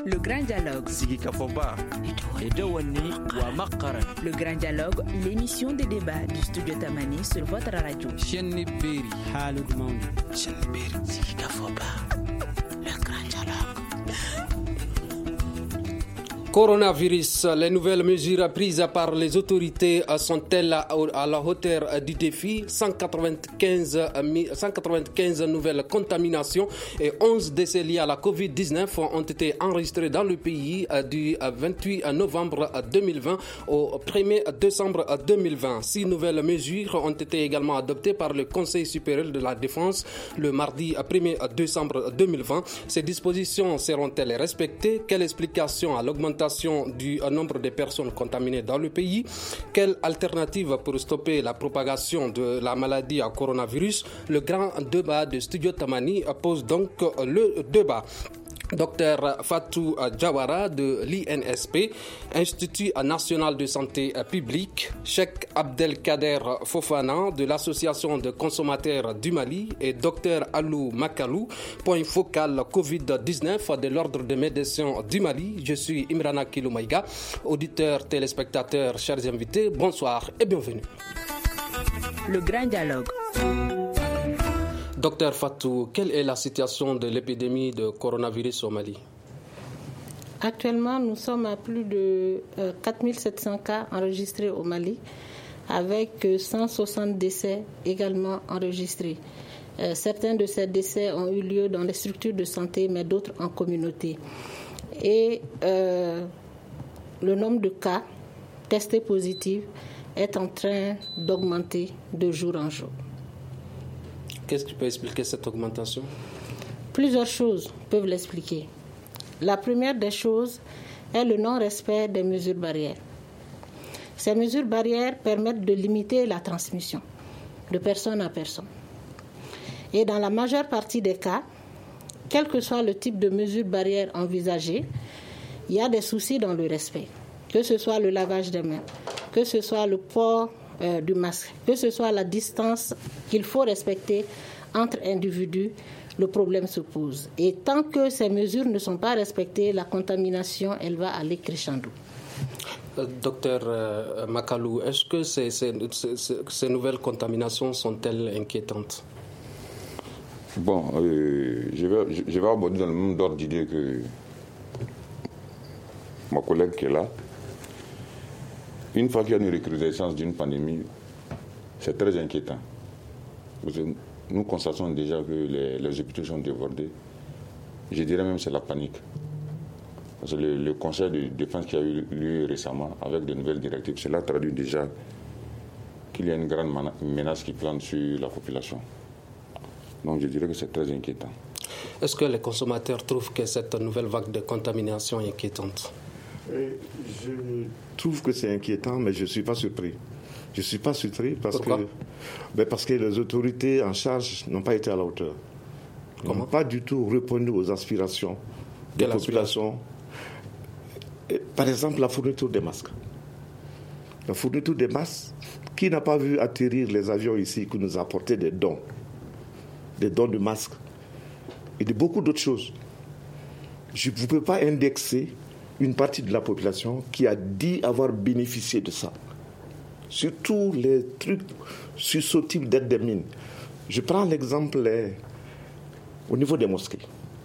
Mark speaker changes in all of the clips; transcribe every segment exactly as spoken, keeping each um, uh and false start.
Speaker 1: Le Grand Dialogue.
Speaker 2: Sigi Kafoba. Edouani Ouamakara.
Speaker 1: Le Grand Dialogue, l'émission des débats du studio Tamani sur votre radio.
Speaker 3: Chenni Beri. Halud Mauni.
Speaker 2: Chenni Beri. Sigi Kafoba. Le Grand Dialogue.
Speaker 4: Coronavirus, les nouvelles mesures prises par les autorités sont-elles à la hauteur du défi? cent quatre-vingt-quinze nouvelles contaminations et onze décès liés à la covid dix-neuf ont été enregistrés dans le pays du vingt-huit novembre deux mille vingt au premier décembre deux mille vingt. Six nouvelles mesures ont été également adoptées par le Conseil supérieur de la défense le mardi premier décembre deux mille vingt. Ces dispositions seront-elles respectées? Quelle explication à l'augmentation du nombre de personnes contaminées dans le pays? Quelle alternative pour stopper la propagation de la maladie à coronavirus? Le grand débat de Studio Tamani pose donc le débat. Docteur Fatou Diawara de l'I N S P, Institut national de santé publique, Cheikh Abdelkader Fofana de l'Association de consommateurs du Mali et Docteur Alou Makalou, point focal covid dix-neuf de l'Ordre des médecins du Mali. Je suis Imrana Kiloumaïga, auditeur, téléspectateurs, chers invités, bonsoir et bienvenue.
Speaker 1: Le Grand Dialogue.
Speaker 4: Docteur Fatou, quelle est la situation de l'épidémie de coronavirus au Mali?
Speaker 5: Actuellement, nous sommes à plus de euh, quatre mille sept cents cas enregistrés au Mali, avec euh, cent soixante décès également enregistrés. Euh, certains de ces décès ont eu lieu dans les structures de santé, mais d'autres en communauté. Et euh, le nombre de cas testés positifs est en train d'augmenter de jour en jour.
Speaker 4: Qu'est-ce qui peut expliquer cette augmentation?
Speaker 5: Plusieurs choses peuvent l'expliquer. La première des choses est le non-respect des mesures barrières. Ces mesures barrières permettent de limiter la transmission de personne à personne. Et dans la majeure partie des cas, quel que soit le type de mesures barrières envisagées, il y a des soucis dans le respect. Que ce soit le lavage des mains, que ce soit le port Euh, du masque, que ce soit la distance qu'il faut respecter entre individus, le problème se pose. Et tant que ces mesures ne sont pas respectées, la contamination, elle va aller crescendo.
Speaker 4: Euh, docteur euh, Makalou, est-ce que ces, ces, ces, ces nouvelles contaminations sont-elles inquiétantes?
Speaker 6: Bon, euh, je vais, je vais aborder dans le même ordre d'idée que ma collègue qui est là. Une fois qu'il y a une recrudescence d'une pandémie, c'est très inquiétant. Nous constatons déjà que les, les hôpitaux sont débordés. Je dirais même que c'est la panique. Parce que le, le conseil de défense qui a eu lieu récemment, avec de nouvelles directives, cela traduit déjà qu'il y a une grande menace qui plane sur la population. Donc je dirais que c'est très inquiétant.
Speaker 4: Est-ce que les consommateurs trouvent que cette nouvelle vague de contamination est inquiétante?
Speaker 7: Je trouve que c'est inquiétant, mais je ne suis pas surpris. Je ne suis pas surpris parce
Speaker 4: Pourquoi?
Speaker 7: que, ben parce que les autorités en charge n'ont pas été à la hauteur. Ils n'ont pas du tout répondu aux aspirations des
Speaker 4: Quelle
Speaker 7: populations. Et, par exemple, la fourniture des masques. La fourniture des masques, qui n'a pas vu atterrir les avions ici qui nous apportaient des dons, des dons de masques et de beaucoup d'autres choses. Je ne peux pas indexer une partie de la population qui a dit avoir bénéficié de ça. Surtout les trucs susceptibles d'être des mines. Je prends l'exemple les, au niveau des mosquées.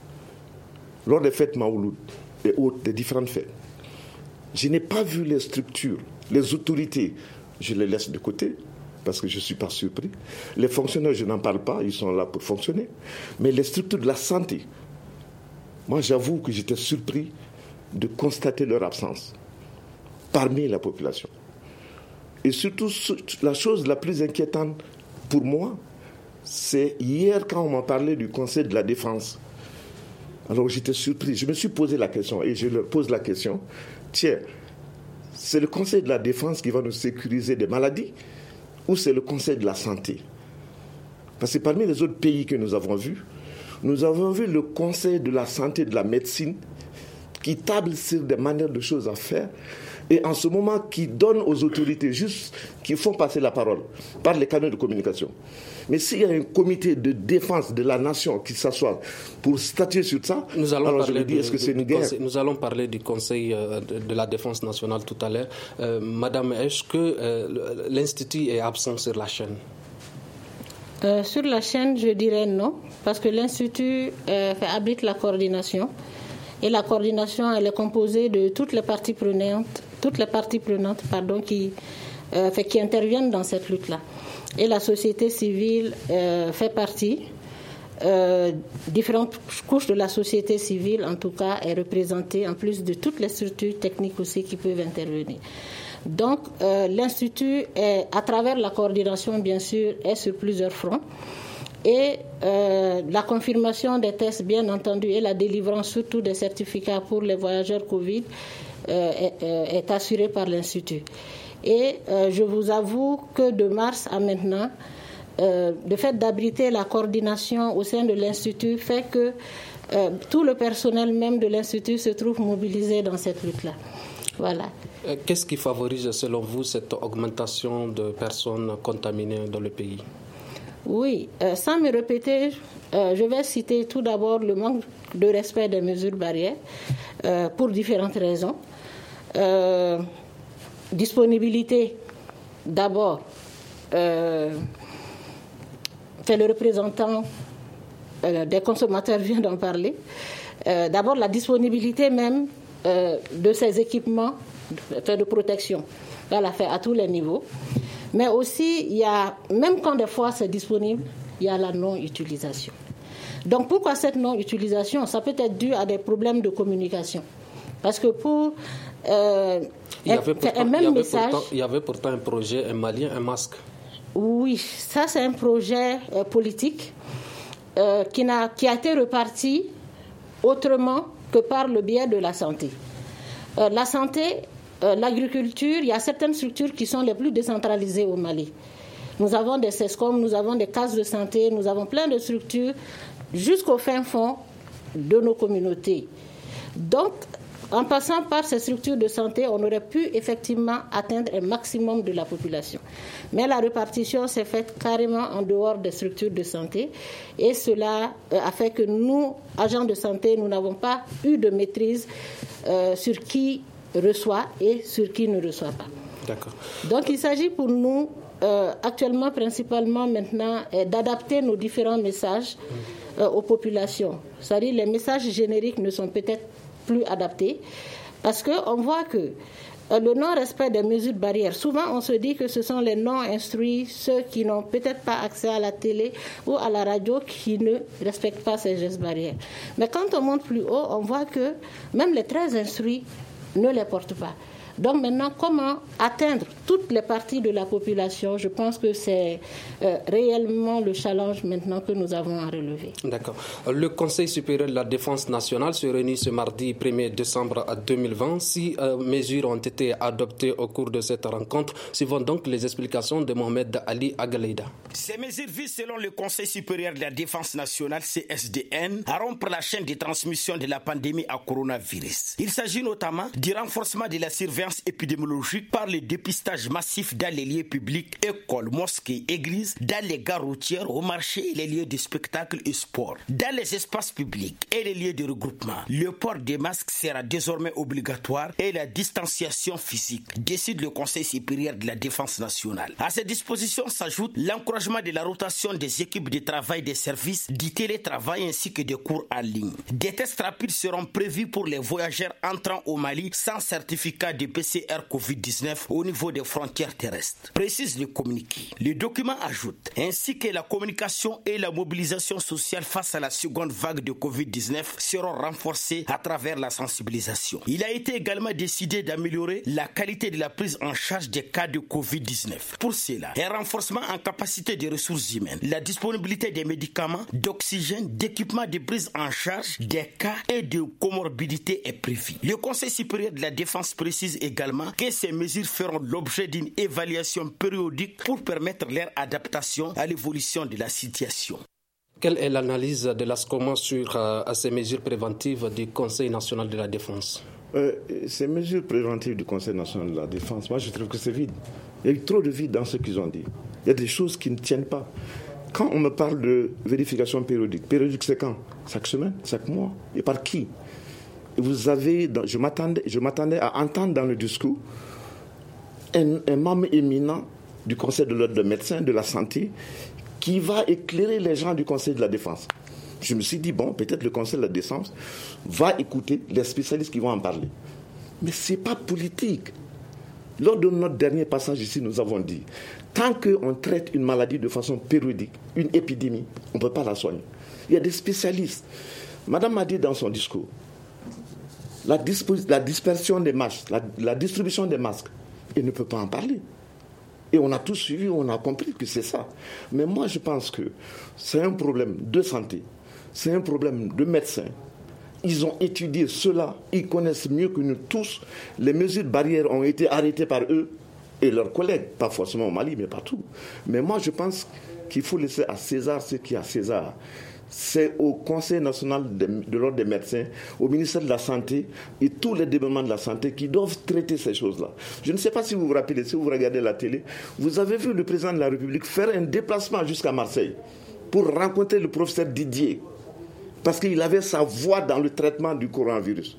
Speaker 7: Lors des fêtes Maouloud et autres, des différentes fêtes, je n'ai pas vu les structures, les autorités, je les laisse de côté parce que je ne suis pas surpris. Les fonctionnaires, je n'en parle pas, ils sont là pour fonctionner. Mais les structures de la santé, moi j'avoue que j'étais surpris de constater leur absence parmi la population. Et surtout, la chose la plus inquiétante pour moi, c'est hier quand on m'a parlé du Conseil de la Défense. Alors j'étais surpris, je me suis posé la question et je leur pose la question, tiens, c'est le Conseil de la Défense qui va nous sécuriser des maladies ou c'est le Conseil de la Santé? Parce que parmi les autres pays que nous avons vus, nous avons vu le Conseil de la Santé et de la Médecine qui table sur des manières de choses à faire et en ce moment qui donnent aux autorités juste, qui font passer la parole par les canaux de communication. Mais s'il y a un comité de défense de la nation qui s'assoit pour statuer sur ça,
Speaker 4: nous allons
Speaker 7: alors
Speaker 4: parler
Speaker 7: je me dis,
Speaker 4: de,
Speaker 7: est-ce que c'est une
Speaker 4: de,
Speaker 7: guerre?
Speaker 4: Nous allons parler du Conseil de, de la défense nationale tout à l'heure. Euh, Madame, est-ce que euh, l'Institut est absent sur la chaîne?
Speaker 5: Euh, sur la chaîne, je dirais non, parce que l'Institut euh, abrite la coordination. Et la coordination, elle est composée de toutes les parties prenantes, toutes les parties prenantes pardon, qui, euh, fait, qui interviennent dans cette lutte-là. Et la société civile euh, fait partie. Euh, différentes couches de la société civile, en tout cas, est représentée, en plus de toutes les structures techniques aussi qui peuvent intervenir. Donc, euh, l'Institut, est, à travers la coordination, bien sûr, est sur plusieurs fronts. Et euh, la confirmation des tests, bien entendu, et la délivrance surtout des certificats pour les voyageurs Covid euh, est, est assurée par l'Institut. Et euh, je vous avoue que de mars à maintenant, euh, le fait d'abriter la coordination au sein de l'Institut fait que euh, tout le personnel même de l'Institut se trouve mobilisé dans cette lutte-là. Voilà.
Speaker 4: Qu'est-ce qui favorise, selon vous, cette augmentation de personnes contaminées dans le pays?
Speaker 5: Oui, euh, sans me répéter, euh, je vais citer tout d'abord le manque de respect des mesures barrières euh, pour différentes raisons. Euh, disponibilité, d'abord, euh, fait le représentant euh, des consommateurs vient d'en parler. Euh, d'abord, la disponibilité même euh, de ces équipements de, de protection. Là, la fait à tous les niveaux. Mais aussi, il y a, même quand des fois c'est disponible, il y a la non-utilisation. Donc, pourquoi cette non-utilisation? Ça peut être dû à des problèmes de communication. Parce que pour euh,
Speaker 4: il y avait pourtant,
Speaker 5: un même
Speaker 4: il y avait
Speaker 5: message...
Speaker 4: Pourtant, il y avait pourtant un projet, un malien, un masque.
Speaker 5: Oui, ça c'est un projet euh, politique euh, qui, n'a, qui a été reparti autrement que par le biais de la santé. Euh, la santé... Euh, l'agriculture, il y a certaines structures qui sont les plus décentralisées au Mali. Nous avons des CESCOM, nous avons des cases de santé, nous avons plein de structures jusqu'au fin fond de nos communautés. Donc, en passant par ces structures de santé, on aurait pu effectivement atteindre un maximum de la population. Mais la répartition s'est faite carrément en dehors des structures de santé et cela a fait que nous, agents de santé, nous n'avons pas eu de maîtrise euh, sur qui reçoit et sur qui ne reçoit pas.
Speaker 4: D'accord.
Speaker 5: Donc il s'agit pour nous euh, actuellement principalement maintenant euh, d'adapter nos différents messages euh, aux populations. C'est-à-dire les messages génériques ne sont peut-être plus adaptés parce qu'on voit que euh, le non-respect des mesures barrières, souvent on se dit que ce sont les non-instruits, ceux qui n'ont peut-être pas accès à la télé ou à la radio qui ne respectent pas ces gestes barrières. Mais quand on monte plus haut, on voit que même les très instruits ne les portent pas. Donc maintenant, comment atteindre toutes les parties de la population? Je pense que c'est euh, réellement le challenge maintenant que nous avons à relever.
Speaker 4: D'accord. Le Conseil supérieur de la défense nationale se réunit ce mardi premier décembre deux mille vingt. Six euh, mesures ont été adoptées au cours de cette rencontre. Suivant donc les explications de Mohamed Ali Agaleida.
Speaker 2: Ces mesures visent, selon le Conseil supérieur de la défense nationale, C S D N, à rompre la chaîne de transmission de la pandémie à coronavirus. Il s'agit notamment du renforcement de la surveillance épidémiologique par le dépistage massif dans les lieux publics, écoles, mosquées, églises, dans les gares routières, au marché et les lieux de spectacle et sport. Dans les espaces publics et les lieux de regroupement, le port des masques sera désormais obligatoire et la distanciation physique, décide le Conseil supérieur de la défense nationale. À ces dispositions s'ajoute l'encouragement de la rotation des équipes de travail des services, du télétravail ainsi que des cours en ligne. Des tests rapides seront prévus pour les voyageurs entrant au Mali sans certificat de P C R covid dix-neuf au niveau des frontières terrestres, précise le communiqué. Le document ajoute ainsi que la communication et la mobilisation sociale face à la seconde vague de covid dix-neuf seront renforcées à travers la sensibilisation. Il a été également décidé d'améliorer la qualité de la prise en charge des cas de covid dix-neuf. Pour cela, un renforcement en capacité des ressources humaines, la disponibilité des médicaments, d'oxygène, d'équipements de prise en charge des cas et de comorbidité est prévu. Le Conseil supérieur de la défense précise également que ces mesures feront l'objet d'une évaluation périodique pour permettre leur adaptation à l'évolution de la situation.
Speaker 4: Quelle est l'analyse de l'A S C O M A sur euh, ces mesures préventives du Conseil national de la défense?
Speaker 7: euh, Ces mesures préventives du Conseil national de la défense, moi je trouve que c'est vide. Il y a eu trop de vide dans ce qu'ils ont dit. Il y a des choses qui ne tiennent pas. Quand on me parle de vérification périodique, périodique c'est quand? Chaque semaine, chaque mois? Et par qui? Vous avez, je m'attendais, je m'attendais à entendre dans le discours un, un membre éminent du Conseil de l'ordre des médecins, de la santé, qui va éclairer les gens du Conseil de la défense. Je me suis dit, bon, peut-être le Conseil de la défense va écouter les spécialistes qui vont en parler. Mais ce n'est pas politique. Lors de notre dernier passage ici, nous avons dit, tant qu'on traite une maladie de façon périodique, une épidémie, on ne peut pas la soigner. Il y a des spécialistes. Madame m'a dit dans son discours, la, dispo- la dispersion des masques, la, la distribution des masques, elle ne peut pas en parler. Et on a tous suivi, on a compris que c'est ça. Mais moi, je pense que c'est un problème de santé, c'est un problème de médecins. Ils ont étudié cela, ils connaissent mieux que nous tous. Les mesures barrières ont été arrêtées par eux et leurs collègues, pas forcément au Mali, mais partout. Mais moi, je pense qu'il faut laisser à César ce qui est à César. C'est au Conseil national de, de l'ordre des médecins, au ministère de la Santé et tous les départements de la santé qui doivent traiter ces choses-là. Je ne sais pas si vous vous rappelez, si vous regardez la télé, vous avez vu le président de la République faire un déplacement jusqu'à Marseille pour rencontrer le professeur Didier, parce qu'il avait sa voix dans le traitement du coronavirus.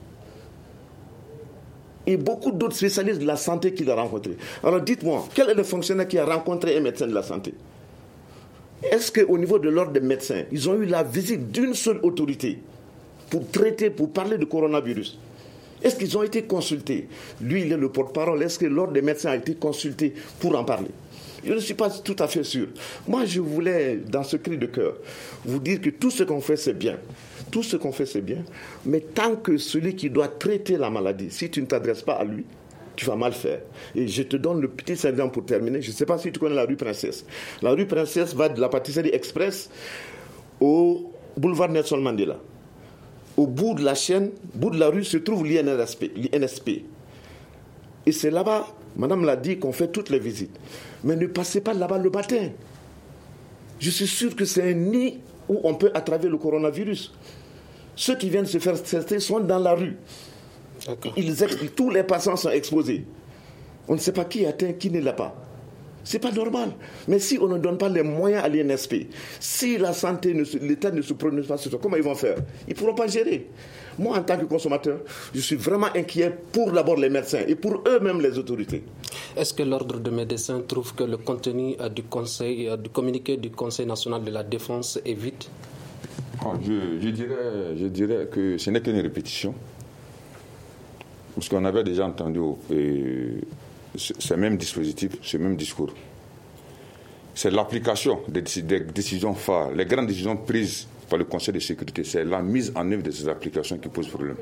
Speaker 7: Et beaucoup d'autres spécialistes de la santé qu'il a rencontrés. Alors dites-moi, quel est le fonctionnaire qui a rencontré un médecin de la santé? Est-ce qu'au niveau de l'ordre des médecins, ils ont eu la visite d'une seule autorité pour traiter, pour parler du coronavirus? Est-ce qu'ils ont été consultés? Lui, il est le porte-parole. Est-ce que l'ordre des médecins a été consulté pour en parler? Je ne suis pas tout à fait sûr. Moi, je voulais, dans ce cri de cœur, vous dire que tout ce qu'on fait, c'est bien. Tout ce qu'on fait, c'est bien. Mais tant que celui qui doit traiter la maladie, si tu ne t'adresses pas à lui, tu vas mal faire. Et je te donne le petit exemple pour terminer. Je ne sais pas si tu connais la rue Princesse. La rue Princesse va de la pâtisserie Express au boulevard Nelson Mandela. Au bout de la chaîne, au bout de la rue, se trouve l'I N S P. l'I N S P. Et c'est là-bas, madame l'a dit, qu'on fait toutes les visites. Mais ne passez pas là-bas le matin. Je suis sûr que c'est un nid où on peut attraper le coronavirus. Ceux qui viennent se faire tester sont dans la rue. Ils, tous les patients sont exposés. On ne sait pas qui est atteint, qui ne l'a pas. Ce n'est pas normal. Mais si on ne donne pas les moyens à l'I N S P, si la santé, ne se, l'État ne se prononce pas sur ça, comment ils vont faire? Ils ne pourront pas gérer. Moi, en tant que consommateur, je suis vraiment inquiet pour d'abord les médecins et pour eux-mêmes les autorités.
Speaker 4: Est-ce que l'ordre de médecins trouve que le contenu du, conseil, du communiqué du Conseil national de la défense est vide?
Speaker 6: oh, je, je, dirais, je dirais que ce n'est qu'une répétition. Parce qu'on avait déjà entendu euh, ce même dispositif, ce même discours. C'est l'application des, des décisions phares, les grandes décisions prises par le Conseil de sécurité. C'est la mise en œuvre de ces applications qui pose problème.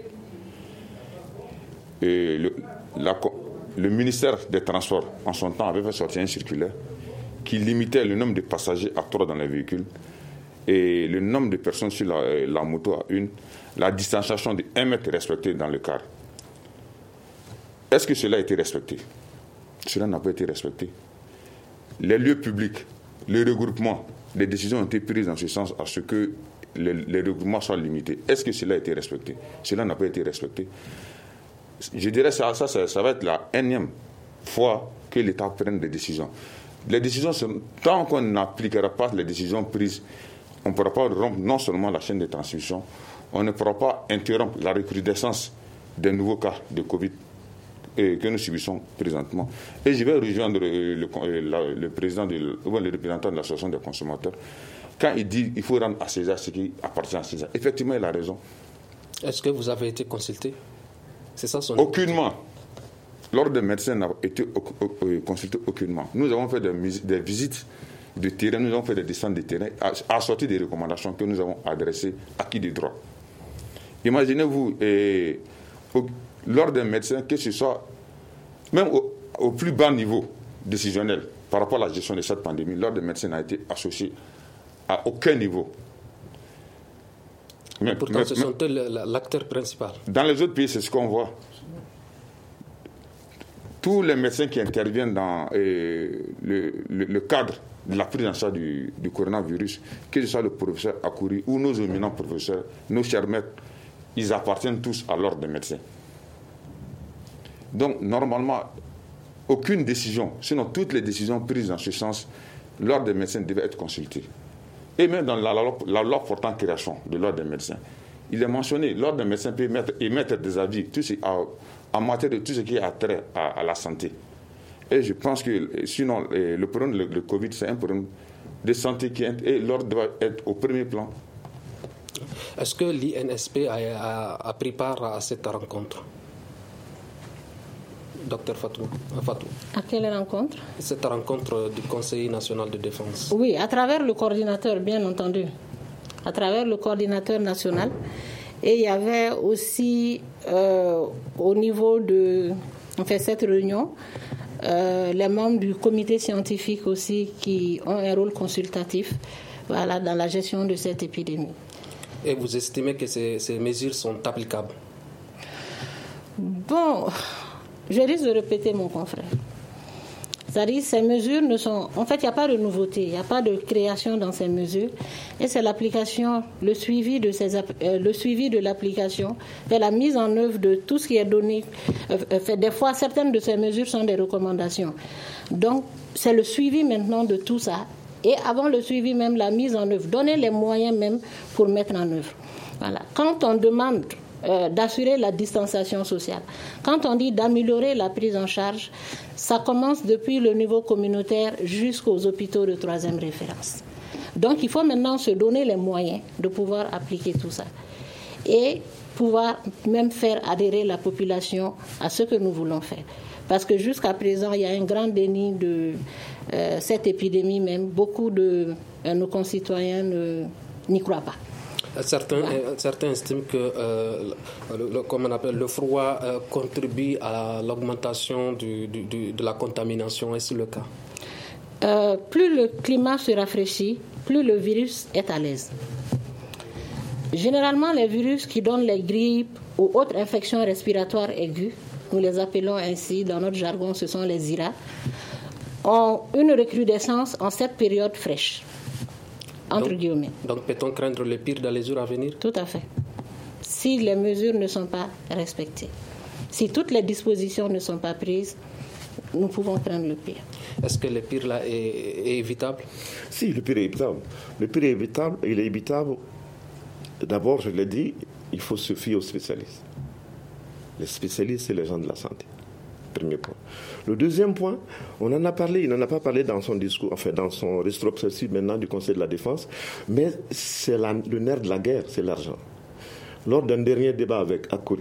Speaker 6: Et le, la, le ministère des Transports, en son temps, avait fait sortir un circulaire qui limitait le nombre de passagers à trois dans les véhicules et le nombre de personnes sur la, la moto à une, la distanciation de un mètre respectée dans le car. Est-ce que cela a été respecté? Cela n'a pas été respecté. Les lieux publics, les regroupements, les décisions ont été prises dans ce sens à ce que les, les regroupements soient limités. Est-ce que cela a été respecté? Cela n'a pas été respecté. Je dirais que ça, ça, ça, ça va être la énième fois que l'État prenne des décisions. Les décisions, tant qu'on n'appliquera pas les décisions prises, on ne pourra pas rompre non seulement la chaîne de transmission, on ne pourra pas interrompre la recrudescence des nouveaux cas de Covid que nous subissons présentement. Et je vais rejoindre le, le, le président, de, le représentant de l'association des consommateurs, quand il dit qu'il faut rendre à César ce qui appartient à César. Effectivement, il a raison.
Speaker 4: Est-ce que vous avez été consulté? C'est ça son
Speaker 6: Aucunement. L'ordre des médecins n'a été consulté aucunement. Nous avons fait des, des visites de terrain, nous avons fait des descentes de terrain, assorties des recommandations que nous avons adressées à qui de droit. Imaginez-vous, et, au, l'ordre des médecins, que ce soit même au, au plus bas niveau décisionnel par rapport à la gestion de cette pandémie, l'ordre des médecins n'a été associé à aucun niveau.
Speaker 4: Mais, Pourtant, mais, ce sont eux l'acteur principal.
Speaker 6: Dans les autres pays, c'est ce qu'on voit. Tous les médecins qui interviennent dans euh, le, le, le cadre de la prise en charge du, du coronavirus, que ce soit le professeur Akouri ou nos éminents professeurs, nos chers maîtres, ils appartiennent tous à l'ordre des médecins. Donc, normalement, aucune décision, sinon toutes les décisions prises dans ce sens, l'ordre des médecins devait être consulté. Et même dans la, la, la loi portant création de l'ordre des médecins, il est mentionné, l'ordre des médecins peut émettre, émettre des avis tout ce, à, en matière de tout ce qui a trait à, à la santé. Et je pense que sinon, le problème de le Covid, c'est un problème de santé qui est, et l'ordre doit être au premier plan.
Speaker 4: Est-ce que l'I N S P a, a, a pris part à cette rencontre? Docteur Fatou. Fatou.
Speaker 5: À quelle rencontre?
Speaker 4: Cette rencontre du Conseil national de défense.
Speaker 5: Oui, à travers le coordinateur, bien entendu. À travers le coordinateur national. Et il y avait aussi, euh, au niveau de enfin, cette réunion, euh, les membres du comité scientifique aussi qui ont un rôle consultatif voilà, dans la gestion de cette épidémie.
Speaker 4: Et vous estimez que ces, ces mesures sont applicables?
Speaker 5: Bon... Je risque de répéter mon confrère. C'est-à-dire ces mesures ne sont... En fait, il n'y a pas de nouveauté, il n'y a pas de création dans ces mesures. Et c'est l'application, le suivi de, ces, euh, le suivi de l'application, et la mise en œuvre de tout ce qui est donné. Euh, fait, des fois, certaines de ces mesures sont des recommandations. Donc, c'est le suivi maintenant de tout ça. Et avant le suivi même, la mise en œuvre. Donner les moyens même pour mettre en œuvre. Voilà. Quand on demande... Euh, d'assurer la distanciation sociale. Quand on dit d'améliorer la prise en charge, ça commence depuis le niveau communautaire jusqu'aux hôpitaux de troisième référence. Donc il faut maintenant se donner les moyens de pouvoir appliquer tout ça et pouvoir même faire adhérer la population à ce que nous voulons faire. Parce que jusqu'à présent, il y a un grand déni de euh, cette épidémie même. Beaucoup de euh, nos concitoyens ne, n'y croient pas.
Speaker 4: Certains, certains estiment que euh, le, le, comme on appelle, le froid euh, contribue à l'augmentation du, du, du, de la contamination. Est-ce le cas?
Speaker 5: euh, Plus le climat se rafraîchit, plus le virus est à l'aise. Généralement, les virus qui donnent les grippes ou autres infections respiratoires aiguës, nous les appelons ainsi, dans notre jargon, ce sont les I R A, ont une recrudescence en cette période fraîche. Entre
Speaker 4: donc,
Speaker 5: guillemets.
Speaker 4: Donc peut-on craindre le pire dans les jours à venir?
Speaker 5: Tout à fait. Si les mesures ne sont pas respectées, si toutes les dispositions ne sont pas prises, nous pouvons craindre le pire.
Speaker 4: Est-ce que le pire là est, est évitable?
Speaker 7: Si, le pire est évitable. Le pire est évitable. Il est évitable. D'abord, je l'ai dit, il faut se fier aux spécialistes. Les spécialistes, c'est les gens de la santé. Premier point. Le deuxième point, on en a parlé, il n'en a pas parlé dans son discours, enfin dans son rétrospective maintenant du Conseil de la Défense, mais c'est la, le nerf de la guerre, c'est l'argent. Lors d'un dernier débat avec Akori,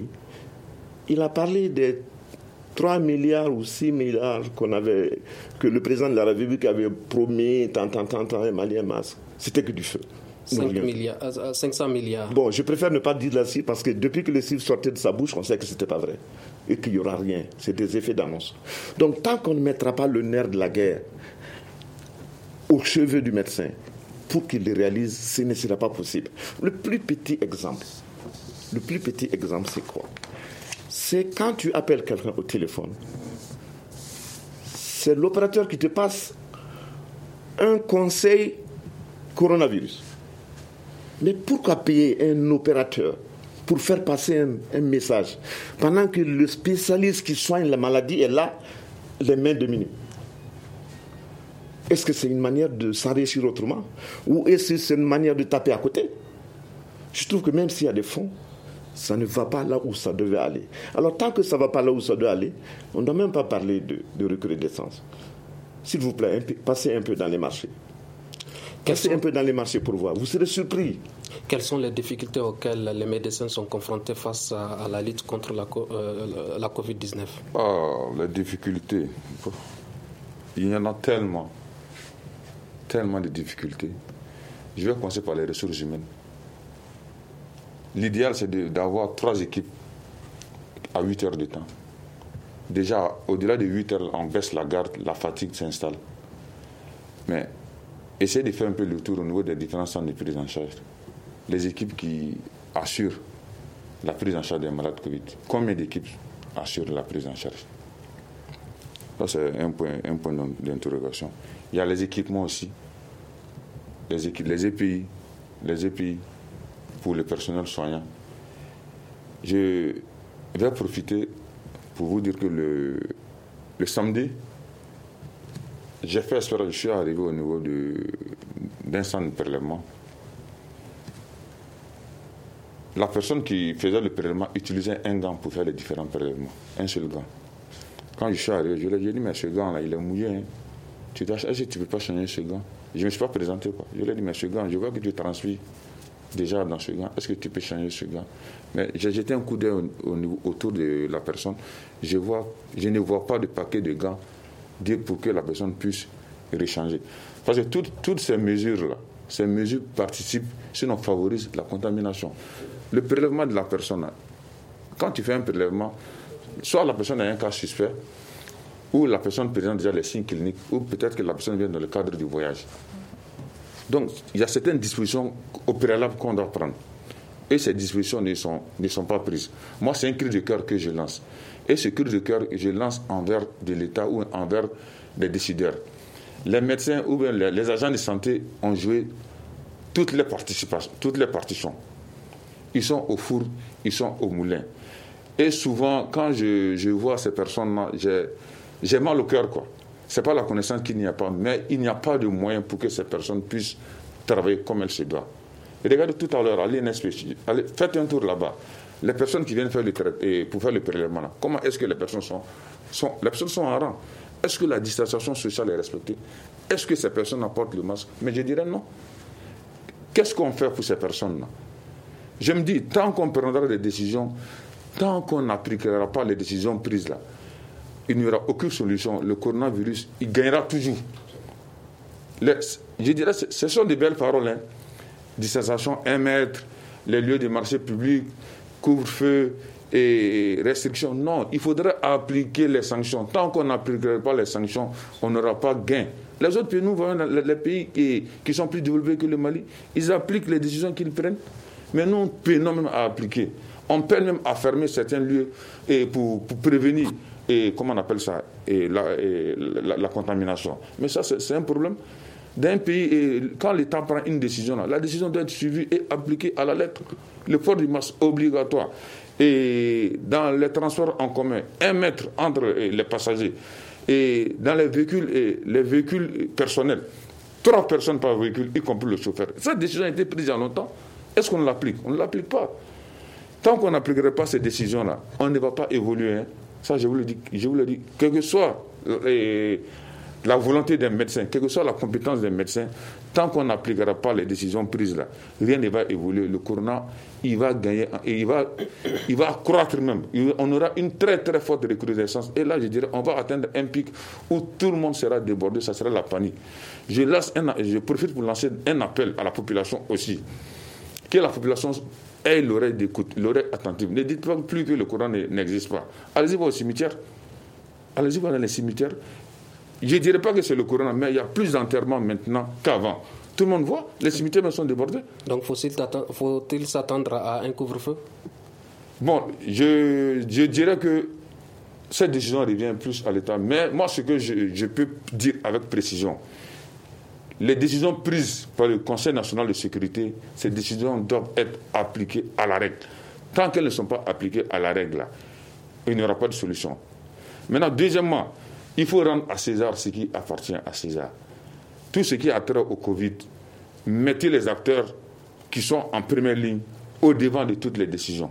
Speaker 7: il a parlé des trois milliards ou six milliards qu'on avait, que le président de la République avait promis, tant, tant, tant, tant, un malien masque. C'était que du feu.
Speaker 4: cinq milliards, cinq cents milliards.
Speaker 7: Bon, je préfère ne pas dire la cible parce que depuis que le chiffre sortait de sa bouche, on sait que ce n'était pas vrai et qu'il n'y aura rien. C'est des effets d'annonce. Donc, tant qu'on ne mettra pas le nerf de la guerre aux cheveux du médecin pour qu'il le réalise, ce ne sera pas possible. Le plus petit exemple, le plus petit exemple, c'est quoi? C'est quand tu appelles quelqu'un au téléphone, c'est l'opérateur qui te passe un conseil coronavirus. Mais pourquoi payer un opérateur pour faire passer un, un message pendant que le spécialiste qui soigne la maladie est là, les mains diminuent? Est-ce que c'est une manière de s'enrichir autrement? Ou est-ce que c'est une manière de taper à côté? Je trouve que même s'il y a des fonds, ça ne va pas là où ça devait aller. Alors tant que ça ne va pas là où ça doit aller, on ne doit même pas parler de, de recrudescence. S'il vous plaît, un peu, passez un peu dans les marchés. Passez un peu dans les marchés pour voir. Vous serez surpris.
Speaker 4: Quelles sont les difficultés auxquelles les médecins sont confrontés face à, à la lutte contre la, euh, la covid dix-neuf?
Speaker 6: Oh, les difficultés. Il y en a tellement. Tellement de difficultés. Je vais commencer par les ressources humaines. L'idéal, c'est de, d'avoir trois équipes à huit heures de temps. Déjà, au-delà de huit heures, on baisse la garde, la fatigue s'installe. Mais essayez de faire un peu le tour au niveau des différents centres de prise en charge. Les équipes qui assurent la prise en charge des malades Covid. Combien d'équipes assurent la prise en charge? Ça, c'est un point, un point d'interrogation. Il y a les équipements aussi. Les, équipes, les E P I. Les E P I pour le personnel soignant. Je vais profiter pour vous dire que le, le samedi, j'ai fait expérience, je suis arrivé au niveau de, d'un centre de prélèvement. La personne qui faisait le prélèvement utilisait un gant pour faire les différents prélèvements, un seul gant. Quand je suis arrivé, je lui ai dit, mais ce gant-là, il est mouillé. Hein. Tu dois, est-ce que tu ne peux pas changer ce gant? Je ne me suis pas présenté. Quoi. Je lui ai dit, mais ce gant, je vois que tu transpires déjà dans ce gant. Est-ce que tu peux changer ce gant? Mais j'ai jeté un coup d'œil au, au niveau, autour de la personne. Je, vois, je ne vois pas de paquet de gants pour que la personne puisse réchanger. Parce que toutes, toutes ces mesures-là, ces mesures participent, sinon favorisent la contamination. Le prélèvement de la personne, quand tu fais un prélèvement, soit la personne a un cas suspect, ou la personne présente déjà les signes cliniques, ou peut-être que la personne vient dans le cadre du voyage. Donc, il y a certaines dispositions au préalable qu'on doit prendre. Et ces dispositions ne sont, ne sont pas prises. Moi, c'est un cri de cœur que je lance. Et ce cri de cœur, je lance envers de l'État ou envers les décideurs. Les médecins ou bien les, les agents de santé ont joué toutes les participations, toutes les partitions. Ils sont au four, ils sont au moulin. Et souvent, quand je, je vois ces personnes-là, j'ai, j'ai mal au cœur, quoi. Ce n'est pas la connaissance qu'il n'y a pas, mais il n'y a pas de moyen pour que ces personnes puissent travailler comme elles se doivent. Et regardez tout à l'heure, à l'I N S P, allez, faites un tour là-bas. Les personnes qui viennent faire le tra- et pour faire le prélèvement, là, comment est-ce que les personnes sont, sont, les personnes sont en rang? Est-ce que la distanciation sociale est respectée? Est-ce que ces personnes apportent le masque? Mais je dirais non. Qu'est-ce qu'on fait pour ces personnes-là? Je me dis, tant qu'on prendra des décisions, tant qu'on n'appliquera pas les décisions prises là, il n'y aura aucune solution. Le coronavirus, il gagnera toujours. Les, je dirais, ce sont des belles paroles. Hein. Distanciation, un mètre, les lieux de marché public, couvre-feu et restrictions. Non, il faudrait appliquer les sanctions. Tant qu'on n'appliquera pas les sanctions, on n'aura pas gain. Les autres pays, nous voyons les pays qui, qui sont plus développés que le Mali, ils appliquent les décisions qu'ils prennent. Mais nous, on peinons même à appliquer. On peine même à fermer certains lieux et pour, pour prévenir, et, comment on appelle ça, et la, et la, la contamination. Mais ça, c'est, c'est un problème. D'un pays, et quand l'État prend une décision, là, la décision doit être suivie et appliquée à la lettre. Le port du masque obligatoire. Et dans les transports en commun, un mètre entre les passagers. Et dans les véhicules, et les véhicules personnels, trois personnes par véhicule, y compris le chauffeur. Cette décision a été prise il y a longtemps. Est-ce qu'on l'applique? On ne l'applique pas. Tant qu'on n'appliquerait pas ces décisions-là, on ne va pas évoluer. Hein. Ça, je vous le dis, je vous le dis. Quelle que soit euh, la volonté des médecins, quelle que soit la compétence des médecins, tant qu'on n'appliquera pas les décisions prises là, rien ne va évoluer. Le corona, il va gagner, il va, il va croître même. On aura une très très forte recrudescence. Et là, je dirais, on va atteindre un pic où tout le monde sera débordé, ça sera la panique. Je, lance un, je profite pour lancer un appel à la population aussi. Que la population ait l'oreille d'écoute, l'oreille attentive. Ne dites pas plus que le Coran n'existe pas. Allez-y voir au cimetière. Allez-y voir dans les cimetières. Je ne dirais pas que c'est le Coran, mais il y a plus d'enterrements maintenant qu'avant. Tout le monde voit, les cimetières sont débordés.
Speaker 4: Donc faut-il, faut-il s'attendre à un couvre-feu? Bon,
Speaker 6: je, je dirais que cette décision revient plus à l'État. Mais moi, ce que je, je peux dire avec précision, les décisions prises par le Conseil national de sécurité, ces décisions doivent être appliquées à la règle. Tant qu'elles ne sont pas appliquées à la règle, là, il n'y aura pas de solution. Maintenant, deuxièmement, il faut rendre à César ce qui appartient à César. Tout ce qui a trait au Covid, mettez les acteurs qui sont en première ligne au devant de toutes les décisions.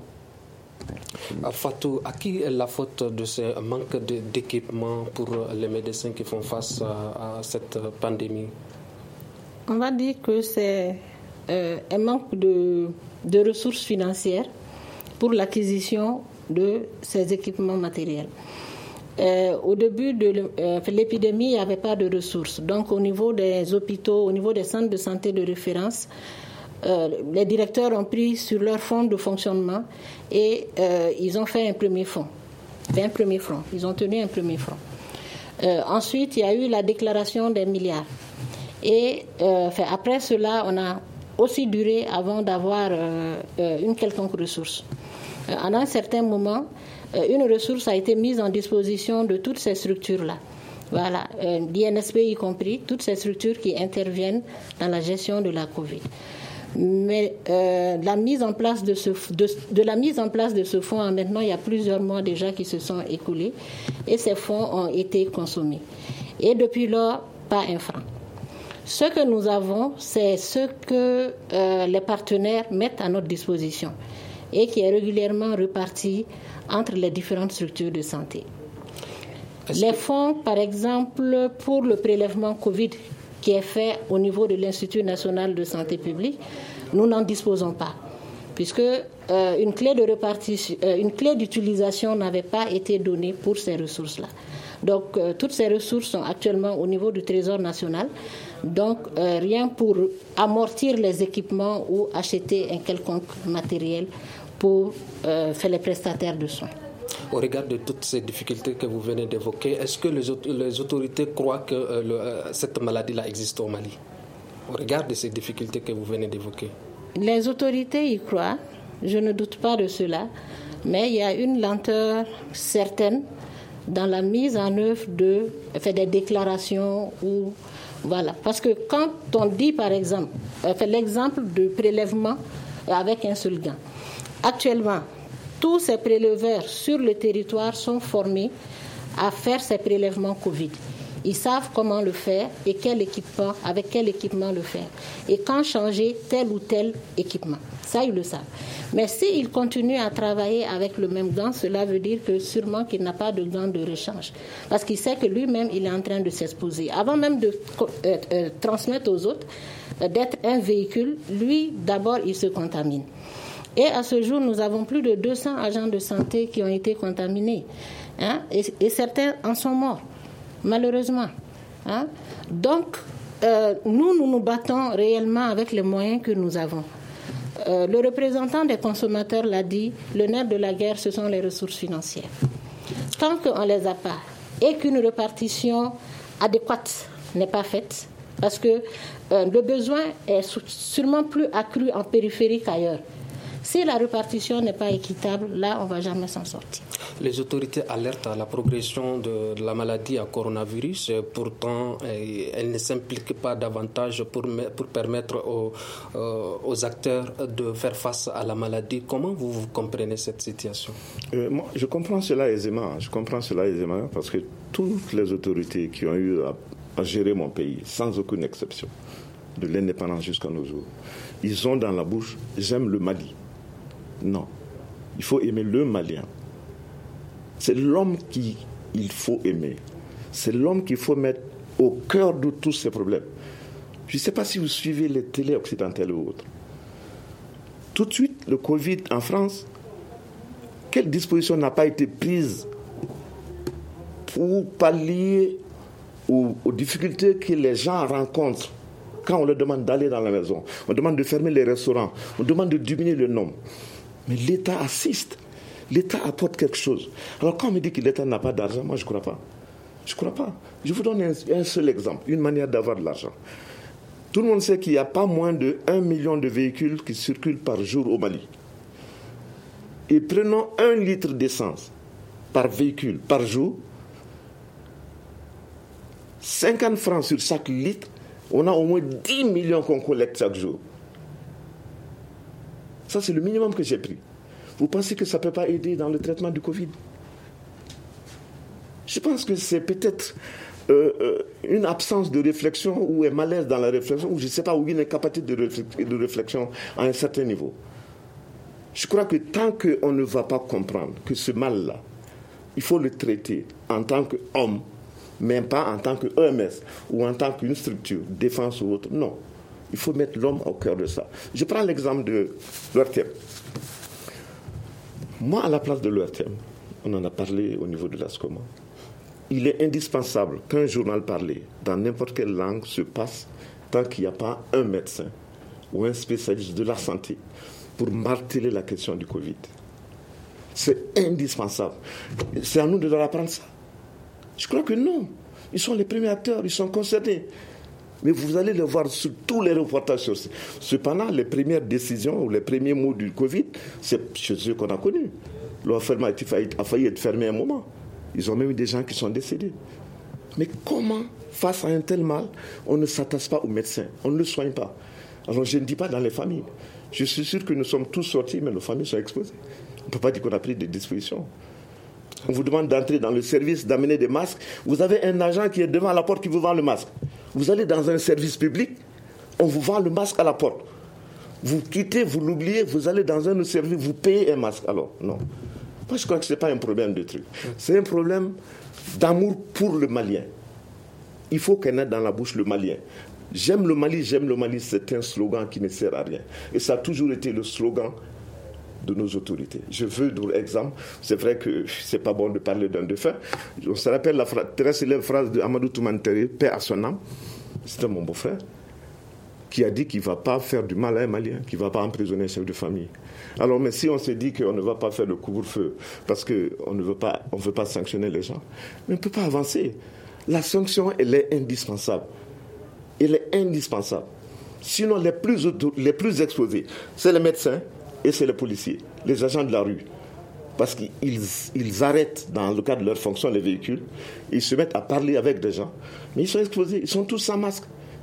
Speaker 4: Fatou, à qui est la faute de ce manque de, d'équipement pour les médecins qui font face à, à cette pandémie?
Speaker 5: On va dire que c'est euh, un manque de, de ressources financières pour l'acquisition de ces équipements matériels. Euh, au début de euh, l'épidémie, il n'y avait pas de ressources. Donc au niveau des hôpitaux, au niveau des centres de santé de référence, euh, les directeurs ont pris sur leur fonds de fonctionnement et euh, ils ont fait un premier fonds. Un premier front. Ils ont tenu un premier front. Euh, ensuite, il y a eu la déclaration des milliards. Et euh, fait, après cela, on a aussi duré avant d'avoir euh, euh, une quelconque ressource. Euh, à un certain moment, euh, une ressource a été mise en disposition de toutes ces structures-là. Voilà, euh, l'I N S P y compris, toutes ces structures qui interviennent dans la gestion de la Covid. Mais euh, la mise en place de, ce, de, de la mise en place de ce fonds, hein, maintenant, il y a plusieurs mois déjà qui se sont écoulés et ces fonds ont été consommés. Et depuis lors, pas un franc. Ce que nous avons, c'est ce que euh, les partenaires mettent à notre disposition et qui est régulièrement reparti entre les différentes structures de santé. Est-ce les fonds, par exemple, pour le prélèvement Covid qui est fait au niveau de l'Institut national de santé publique, nous n'en disposons pas, puisque euh, une clé de répartition, euh, une clé d'utilisation n'avait pas été donnée pour ces ressources-là. Donc, euh, toutes ces ressources sont actuellement au niveau du Trésor national. Donc, euh, rien pour amortir les équipements ou acheter un quelconque matériel pour euh, faire les prestataires de soins.
Speaker 4: Au regard de toutes ces difficultés que vous venez d'évoquer, est-ce que les, les autorités croient que euh, le, euh, cette maladie-là existe au Mali? Au regard de ces difficultés que vous venez d'évoquer.
Speaker 5: Les autorités y croient, je ne doute pas de cela, mais il y a une lenteur certaine dans la mise en œuvre de fait des déclarations ou voilà, parce que quand on dit par exemple, fait l'exemple de prélèvement avec un seul gant, actuellement tous ces préleveurs sur le territoire sont formés à faire ces prélèvements Covid. Ils savent comment le faire et quel équipement, avec quel équipement le faire. Et quand changer tel ou tel équipement. Ça, ils le savent. Mais s'ils continuent à travailler avec le même gant, cela veut dire que sûrement qu'il n'a pas de gant de rechange. Parce qu'il sait que lui-même, il est en train de s'exposer. Avant même de euh, euh, transmettre aux autres, euh, d'être un véhicule, lui, d'abord, il se contamine. Et à ce jour, nous avons plus de deux cents agents de santé qui ont été contaminés. Hein, et, et certains en sont morts, malheureusement. Hein. Donc, euh, nous, nous nous battons réellement avec les moyens que nous avons. Euh, le représentant des consommateurs l'a dit, le nerf de la guerre, ce sont les ressources financières. Tant qu'on ne les a pas et qu'une répartition adéquate n'est pas faite, parce que euh, le besoin est sûrement plus accru en périphérie qu'ailleurs. Si la répartition n'est pas équitable, là, on ne va jamais s'en sortir.
Speaker 4: Les autorités alertent à la progression de, de la maladie à coronavirus. Pourtant, elles ne s'impliquent pas davantage pour, pour permettre aux, euh, aux acteurs de faire face à la maladie. Comment vous, vous comprenez cette situation?
Speaker 7: euh, moi, Je comprends cela aisément. Je comprends cela aisément parce que toutes les autorités qui ont eu à, à gérer mon pays, sans aucune exception, de l'indépendance jusqu'à nos jours, ils ont dans la bouche « j'aime le Mali ». Non, il faut aimer le Malien. C'est l'homme qu'il faut aimer. C'est l'homme qu'il faut mettre au cœur de tous ces problèmes. Je ne sais pas si vous suivez les télés occidentales ou autres. Tout de suite, le Covid en France, quelle disposition n'a pas été prise pour pallier aux, aux difficultés que les gens rencontrent quand on leur demande d'aller dans la maison, on demande de fermer les restaurants, on demande de diminuer le nombre. Mais l'État assiste. L'État apporte quelque chose. Alors quand on me dit que l'État n'a pas d'argent, moi je ne crois pas. Je ne crois pas. Je vous donne un, un seul exemple, une manière d'avoir de l'argent. Tout le monde sait qu'il n'y a pas moins de un million de véhicules qui circulent par jour au Mali. Et prenons un litre d'essence par véhicule par jour, cinquante francs sur chaque litre, on a au moins dix millions qu'on collecte chaque jour. Ça, c'est le minimum que j'ai pris. Vous pensez que ça ne peut pas aider dans le traitement du Covid? Je pense que c'est peut-être euh, euh, une absence de réflexion ou un malaise dans la réflexion, ou je ne sais pas, ou une incapacité de, réflexion, de réflexion à un certain niveau. Je crois que tant qu'on ne va pas comprendre que ce mal-là, il faut le traiter en tant qu'homme, même pas en tant qu'O M S ou en tant qu'une structure, défense ou autre. Non. Il faut mettre l'homme au cœur de ça. Je prends l'exemple de l'O R T M. Moi, à la place de l'O R T M, on en a parlé au niveau de l'A S C O M A, il est indispensable qu'un journal parlé dans n'importe quelle langue se passe tant qu'il n'y a pas un médecin ou un spécialiste de la santé pour marteler la question du Covid. C'est indispensable. C'est à nous de leur apprendre ça. Je crois que non. Ils sont les premiers acteurs, ils sont concernés. Mais vous allez le voir sur tous les reportages. Cependant, les premières décisions ou les premiers mots du Covid, c'est ce qu'on a connu. L'enfermement a failli être fermé à un moment. Ils ont même eu des gens qui sont décédés. Mais comment, face à un tel mal, on ne s'attache pas aux médecins, on ne le soigne pas? Alors je ne dis pas dans les familles. Je suis sûr que nous sommes tous sortis, mais nos familles sont exposées. On ne peut pas dire qu'on a pris des dispositions. On vous demande d'entrer dans le service, d'amener des masques. Vous avez un agent qui est devant la porte qui vous vend le masque. Vous allez dans un service public, on vous vend le masque à la porte. Vous quittez, vous l'oubliez, vous allez dans un autre service, vous payez un masque. Alors, non. Moi, je crois que ce n'est pas un problème de truc. C'est un problème d'amour pour le Malien. Il faut qu'on ait dans la bouche le Malien. J'aime le Mali, j'aime le Mali, c'est un slogan qui ne sert à rien. Et ça a toujours été le slogan de nos autorités. Je veux donner exemple. C'est vrai que c'est pas bon de parler d'un défunt. On se rappelle la phrase, très célèbre phrase de Amadou Toumane, paix à son âme. C'était mon beau-frère qui a dit qu'il ne va pas faire du mal à un Malien, qu'il ne va pas emprisonner un chef de famille. Alors, mais si on se dit qu'on ne va pas faire le couvre-feu parce qu'on ne veut pas, on veut pas sanctionner les gens, mais on ne peut pas avancer. La sanction, elle est indispensable. Elle est indispensable. Sinon, les plus, les plus exposés, c'est les médecins et c'est les policiers, les agents de la rue. Parce qu'ils ils arrêtent, dans le cadre de leur fonction, les véhicules, ils se mettent à parler avec des gens, mais ils sont exposés, ils sont tous sans masque.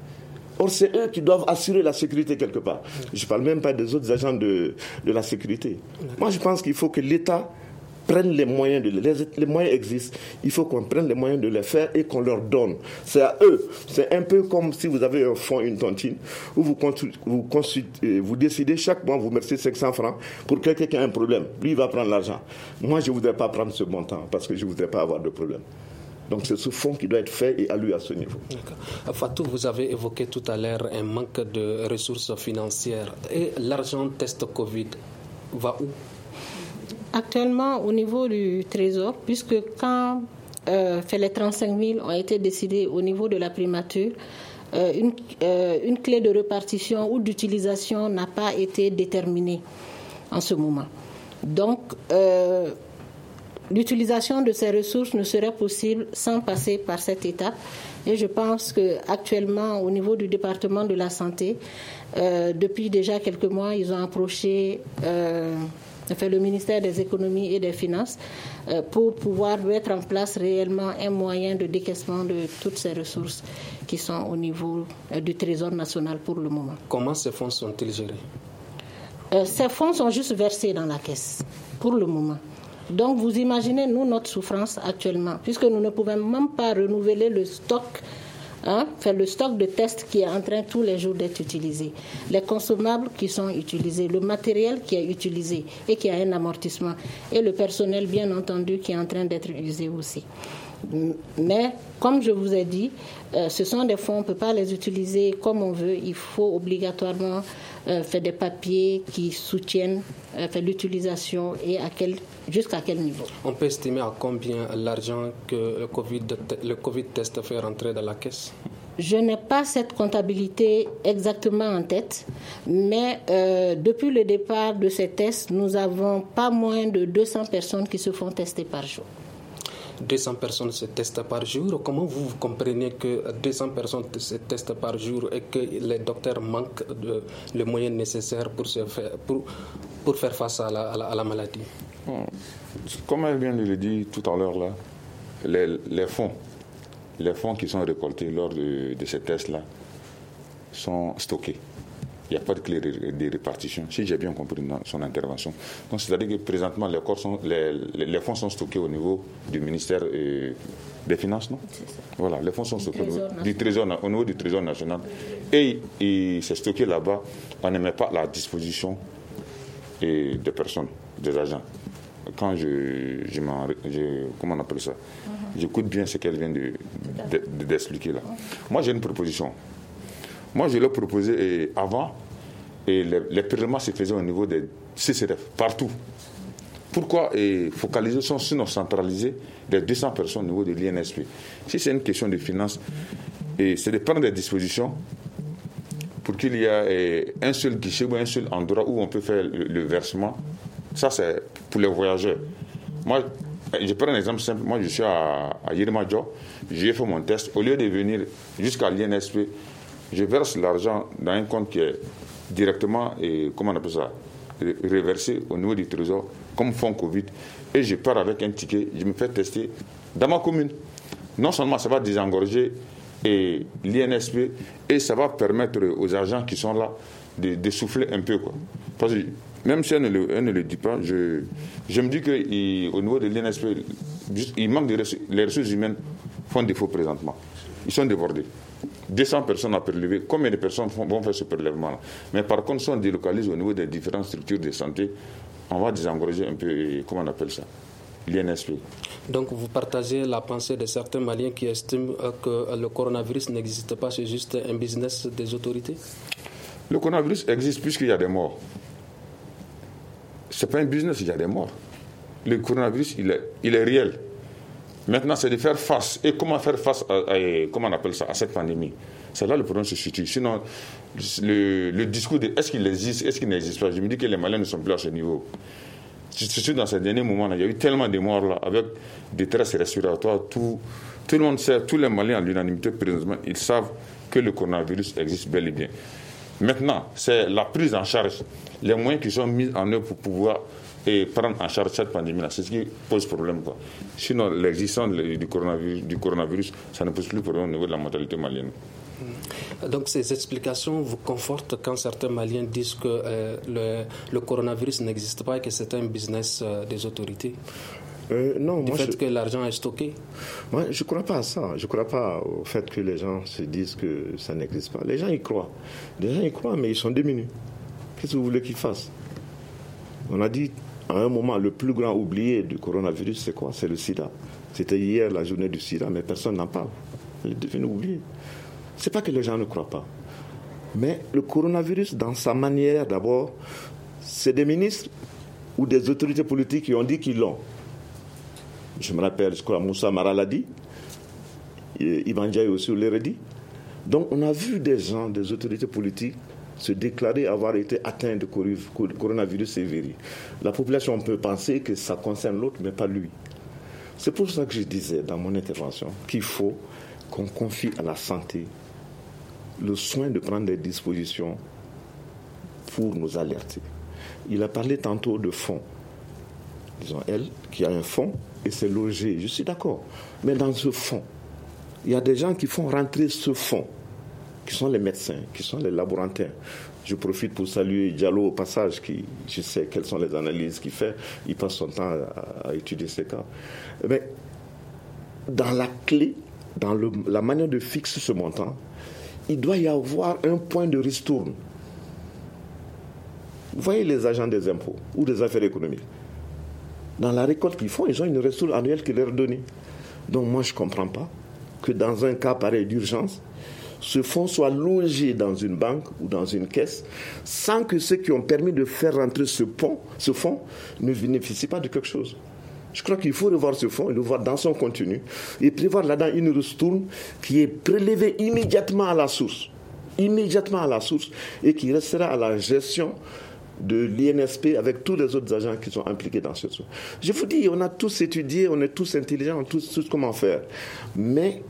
Speaker 7: Or, c'est eux qui doivent assurer la sécurité quelque part. Je ne parle même pas des autres agents de, de la sécurité. Moi, je pense qu'il faut que l'État prenne les moyens, de les, les moyens existent, il faut qu'on prenne les moyens de les faire et qu'on leur donne. C'est à eux. C'est un peu comme si vous avez un fonds, une tontine, où vous, vous, vous décidez chaque mois, vous mettez cinq cents francs pour quelqu'un qui a un problème. Lui, il va prendre l'argent. Moi, je ne voudrais pas prendre ce montant parce que je ne voudrais pas avoir de problème. Donc c'est ce fonds qui doit être fait et alloué à ce niveau.
Speaker 4: D'accord. Fatou, vous avez évoqué tout à l'heure un manque de ressources financières. Et l'argent test Covid va où?
Speaker 5: Actuellement, au niveau du Trésor, puisque quand euh, fait les trente-cinq mille ont été décidés au niveau de la primature, euh, une, euh, une clé de répartition ou d'utilisation n'a pas été déterminée en ce moment. Donc, euh, l'utilisation de ces ressources ne serait possible sans passer par cette étape. Et je pense qu'actuellement, au niveau du département de la santé, euh, depuis déjà quelques mois, ils ont approché euh, enfin, le ministère des économies et des finances euh, pour pouvoir mettre en place réellement un moyen de décaissement de toutes ces ressources qui sont au niveau euh, du Trésor national pour le moment.
Speaker 4: Comment ces fonds sont-ils gérés?
Speaker 5: euh, Ces fonds sont juste versés dans la caisse pour le moment. Donc, vous imaginez, nous, notre souffrance actuellement, puisque nous ne pouvons même pas renouveler le stock, hein, faire le stock de tests qui est en train tous les jours d'être utilisé, les consommables qui sont utilisés, le matériel qui est utilisé et qui a un amortissement, et le personnel, bien entendu, qui est en train d'être usé aussi. Mais, comme je vous ai dit, euh, ce sont des fonds, on ne peut pas les utiliser comme on veut. Il faut obligatoirement euh, faire des papiers qui soutiennent euh, faire l'utilisation et à quel, jusqu'à quel niveau.
Speaker 4: On peut estimer à combien l'argent que le Covid, le Covid test fait rentrer dans la caisse?
Speaker 5: Je n'ai pas cette comptabilité exactement en tête, mais euh, depuis le départ de ces tests, nous avons pas moins de deux cents personnes qui se font tester par jour.
Speaker 4: deux cents personnes se testent par jour. Comment vous, vous comprenez que deux cents personnes se testent par jour et que les docteurs manquent de les moyens nécessaires pour, se faire, pour, pour faire face à la, à la, à la maladie?
Speaker 6: Bon, comme elle vient de le dire tout à l'heure, là, les, les fonds, les fonds qui sont récoltés lors de, de ces tests-là sont stockés. Il n'y a pas de clé de répartition, si j'ai bien compris dans son intervention. Donc, c'est-à-dire que présentement, les, corps sont, les, les fonds sont stockés au niveau du ministère euh, des Finances, non? Voilà, les fonds sont du stockés trésor au, du trésor, au niveau du Trésor national. Et, et c'est stocké là-bas, on ne met pas à la disposition et des personnes, des agents. Quand je, je, je comment on appelle ça, mm-hmm. j'écoute bien ce qu'elle vient de, de, de, d'expliquer là. Mm-hmm. Moi, j'ai une proposition. Moi, je l'ai proposé et avant, et les, les prélèvements se faisaient au niveau des C C R F, partout. Pourquoi et focaliser, sinon centraliser les deux cents personnes au niveau de l'I N S P? Si c'est une question de finances, et c'est de prendre des dispositions pour qu'il y ait un seul guichet ou un seul endroit où on peut faire le, le versement. Ça, c'est pour les voyageurs. Moi, je prends un exemple simple. Moi, je suis à, à Yirimadjo, j'ai fait mon test. Au lieu de venir jusqu'à l'I N S P, je verse l'argent dans un compte qui est directement, et, comment on appelle ça, reversé au niveau du trésor, comme fonds Covid. Et je pars avec un ticket, je me fais tester dans ma commune. Non seulement ça va désengorger et l'I N S P, et ça va permettre aux agents qui sont là de, de souffler un peu, quoi. Parce que même si elle ne le, elle ne le dit pas, je, je me dis qu'au niveau de l'I N S P, il manque de ressources, les ressources humaines font défaut présentement. Ils sont débordés. deux cents personnes à prélever. Combien de personnes vont faire ce prélèvement-là? Mais par contre, si on délocalise au niveau des différentes structures de santé, on va désengorger un peu, comment on appelle ça, l'I N S P.
Speaker 4: Donc vous partagez la pensée de certains Maliens qui estiment que le coronavirus n'existe pas, c'est juste un business des autorités?
Speaker 6: Le coronavirus existe puisqu'il y a des morts. Ce n'est pas un business, il y a des morts. Le coronavirus, il est, il est réel. Maintenant, c'est de faire face. Et comment faire face à, à, comment on appelle ça, à cette pandémie? C'est là le problème se situe. Sinon, le, le discours de est-ce qu'il existe, est-ce qu'il n'existe pas, je me dis que les Maliens ne sont plus à ce niveau. Surtout dans ces derniers moments-là, il y a eu tellement de morts là, avec des détresse respiratoire. Tout, tout le monde sait, tous les Maliens à l'unanimité, présentement, ils savent que le coronavirus existe bel et bien. Maintenant, c'est la prise en charge, les moyens qui sont mis en œuvre pour pouvoir et prendre en charge cette pandémie-là. C'est ce qui pose problème, quoi. Sinon, l'existence du coronavirus, du coronavirus, ça ne pose plus de problème au niveau de la mortalité malienne.
Speaker 4: Donc ces explications vous confortent quand certains Maliens disent que euh, le, le coronavirus n'existe pas et que c'est un business euh, des autorités?
Speaker 7: Euh, non,
Speaker 4: du
Speaker 7: moi
Speaker 4: fait
Speaker 7: je,
Speaker 4: que l'argent est stocké?
Speaker 7: Moi, je ne crois pas à ça. Je ne crois pas au fait que les gens se disent que ça n'existe pas. Les gens y croient. Les gens y croient, mais ils sont démunis. Qu'est-ce que vous voulez qu'ils fassent? On a dit, à un moment, le plus grand oublié du coronavirus, c'est quoi? C'est le sida. C'était hier la journée du sida, mais personne n'en parle. Il est devenu oublié. Ce n'est pas que les gens ne croient pas. Mais le coronavirus, dans sa manière, d'abord, c'est des ministres ou des autorités politiques qui ont dit qu'ils l'ont. Je me rappelle, je crois, Moussa Mara l'a dit, Ivan Ndiaye aussi l'a dit. Donc on a vu des gens, des autorités politiques, se déclarer avoir été atteints de coronavirus sévère. La population peut penser que ça concerne l'autre, mais pas lui. C'est pour ça que je disais dans mon intervention qu'il faut qu'on confie à la santé le soin de prendre des dispositions pour nous alerter. Il a parlé tantôt de fonds. Disons, elle, qui a un fonds, et c'est logé, je suis d'accord. Mais dans ce fonds, il y a des gens qui font rentrer ce fonds, qui sont les médecins, qui sont les laborantins. Je profite pour saluer Diallo au passage, qui, je sais quelles sont les analyses qu'il fait. Il passe son temps à, à étudier ces cas. Mais dans la clé, dans le, la manière de fixer ce montant, il doit y avoir un point de ristourne. Vous voyez les agents des impôts ou des affaires économiques. Dans la récolte qu'ils font, ils ont une ristourne annuelle qui leur est donnée. Donc moi, je ne comprends pas que dans un cas pareil d'urgence, ce fonds soit logé dans une banque ou dans une caisse sans que ceux qui ont permis de faire rentrer ce, pont, ce fonds ne bénéficient pas de quelque chose. Je crois qu'il faut revoir ce fonds et le voir dans son contenu et prévoir là-dedans une ristourne qui est prélevée immédiatement à la source, immédiatement à la source et qui restera à la gestion de l'I N S P avec tous les autres agents qui sont impliqués dans ce truc. Je vous dis, on a tous étudié, on est tous intelligents, on tous, tous comment faire. Mais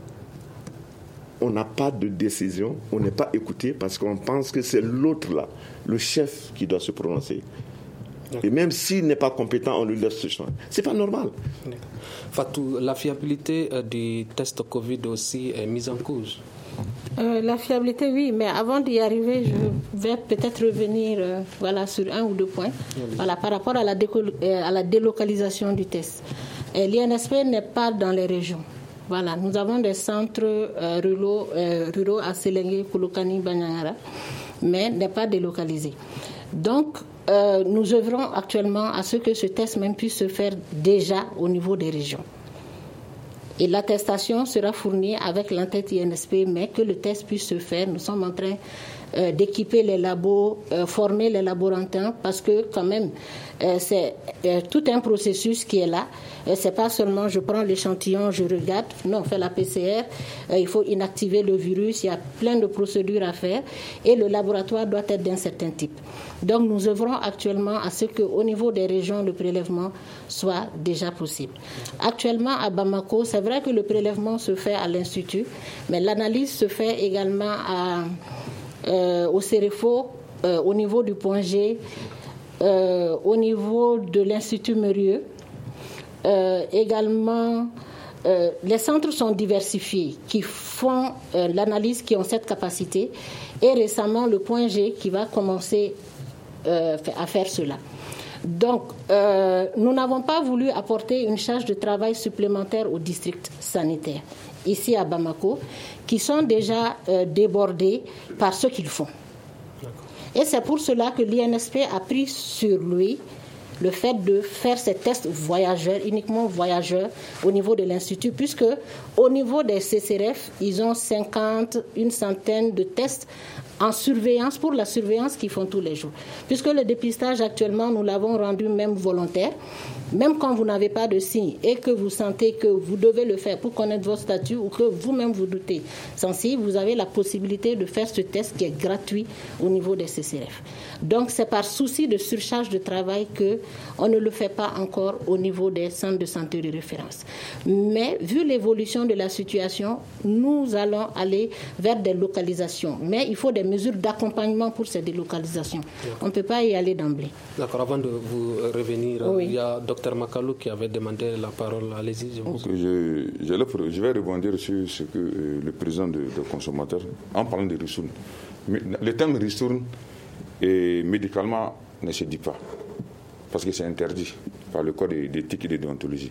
Speaker 7: on n'a pas de décision, on n'est pas écouté parce qu'on pense que c'est l'autre là, le chef qui doit se prononcer. Et même s'il n'est pas compétent, on lui laisse ce choix. C'est pas normal.
Speaker 4: Fatou, la fiabilité du test Covid aussi est mise en cause.
Speaker 5: Euh, la fiabilité, oui, mais avant d'y arriver, je vais peut-être revenir euh, voilà, sur un ou deux points. Voilà, par rapport à la, déco- euh, à la délocalisation du test. Euh, L'I N S P n'est pas dans les régions. Voilà, nous avons des centres euh, ruraux, euh, ruraux à Sélengue, Kolokani, Banyangara, mais n'est pas délocalisé. Donc, euh, nous œuvrons actuellement à ce que ce test même puisse se faire déjà au niveau des régions. Et l'attestation sera fournie avec l'entête I N S P, mais que le test puisse se faire. Nous sommes en train euh, d'équiper les labos, euh, former les laborantins, parce que quand même, euh, c'est euh, tout un processus qui est là. Euh, c'est pas seulement je prends l'échantillon, je regarde. Non, on fait la P C R. Euh, il faut inactiver le virus. Il y a plein de procédures à faire. Et le laboratoire doit être d'un certain type. Donc, nous œuvrons actuellement à ce qu'au niveau des régions, le prélèvement soit déjà possible. Actuellement, à Bamako, c'est vrai que le prélèvement se fait à l'Institut, mais l'analyse se fait également à, euh, au Cérefo, euh, au niveau du point G, euh, au niveau de l'Institut Merieux, euh, également euh, les centres sont diversifiés, qui font euh, l'analyse, qui ont cette capacité. Et récemment, le point G qui va commencer euh, à faire cela. Donc, euh, nous n'avons pas voulu apporter une charge de travail supplémentaire aux districts sanitaires, ici à Bamako, qui sont déjà euh, débordés par ce qu'ils font. Et c'est pour cela que l'I N S P a pris sur lui le fait de faire ces tests voyageurs, uniquement voyageurs, au niveau de l'Institut, puisque au niveau des C C R F, ils ont cinquante, une centaine de tests en surveillance, pour la surveillance qu'ils font tous les jours. Puisque le dépistage actuellement, nous l'avons rendu même volontaire, même quand vous n'avez pas de signes et que vous sentez que vous devez le faire pour connaître votre statut ou que vous-même vous doutez sensible, vous avez la possibilité de faire ce test qui est gratuit au niveau des C C R F. Donc c'est par souci de surcharge de travail qu'on ne le fait pas encore au niveau des centres de santé de référence. Mais vu l'évolution de la situation, nous allons aller vers des localisations. Mais il faut des mesures d'accompagnement pour ces délocalisations. On ne peut pas y aller d'emblée.
Speaker 4: D'accord, avant de vous revenir, oui. Il y a Dr Makalou qui avait demandé la parole. Allez-y. Je, vous...
Speaker 6: je, je, je vais rebondir sur ce que euh, le président de, de consommateurs, en parlant de ristourne. Le terme ristourne et médicalement ne se dit pas, parce que c'est interdit par le code d'éthique et de déontologie.